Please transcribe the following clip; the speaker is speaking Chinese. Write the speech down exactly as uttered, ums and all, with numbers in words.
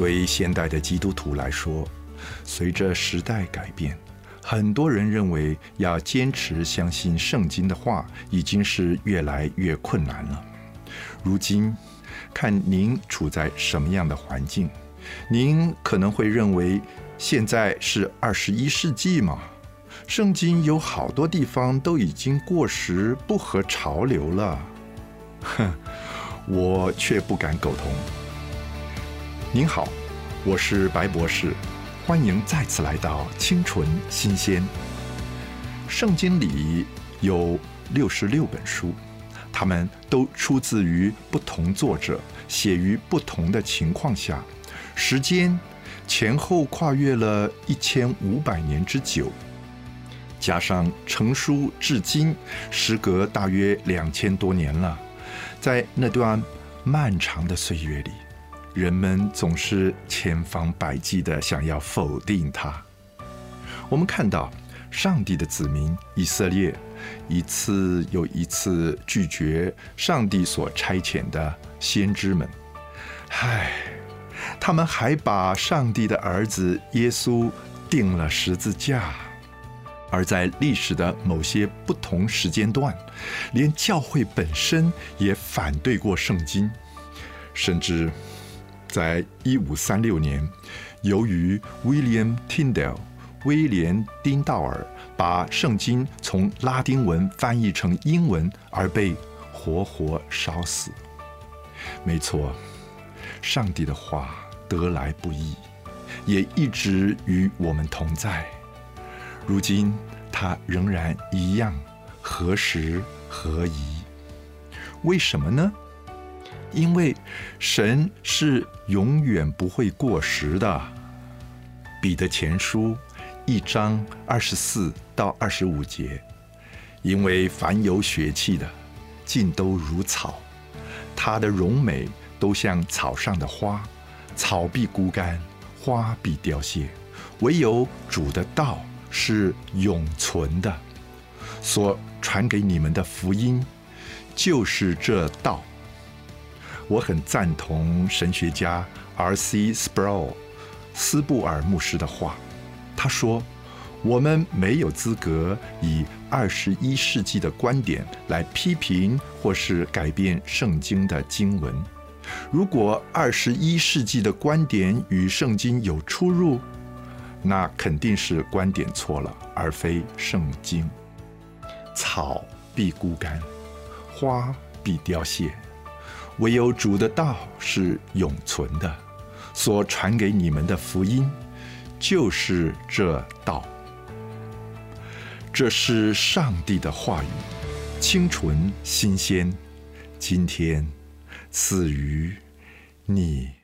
对现代的基督徒来说，随着时代改变，很多人认为要坚持相信圣经的话，已经是越来越困难了。如今，看您处在什么样的环境，您可能会认为现在是二十一世纪嘛，圣经有好多地方都已经过时，不合潮流了。哼，我却不敢苟同。您好，我是白博士，欢迎再次来到清纯新鲜。圣经里有六十六本书，它们都出自于不同作者，写于不同的情况下，时间前后跨越了一千五百年之久，加上成书至今，时隔大约两千多年了。在那段漫长的岁月里，人们总是千方百计地想要否定它。我们看到上帝的子民以色列一次又一次拒绝上帝所差遣的先知们，唉，他们还把上帝的儿子耶稣钉了十字架。而在历史的某些不同时间段，连教会本身也反对过圣经，甚至在一五三六年，由于 William Tyndale 威廉丁道尔把圣经从拉丁文翻译成英文而被活活烧死。没错，上帝的话得来不易，也一直与我们同在。如今他仍然一样何时何宜。为什么呢？因为神是永远不会过时的。彼得前书一章二十四到二十五节，因为凡有血气的，尽都如草，它的荣美都像草上的花，草必枯干，花必凋谢，唯有主的道是永存的。所传给你们的福音就是这道。我很赞同神学家 R C Sproul 斯布尔牧师的话，他说，我们没有资格以二十一世纪的观点来批评或是改变圣经的经文。如果二十一世纪的观点与圣经有出入，那肯定是观点错了，而非圣经。草必枯干，花必凋谢，唯有主的道是永存的。所传给你们的福音就是这道。这是上帝的话语，清纯新鲜，今天赐予你。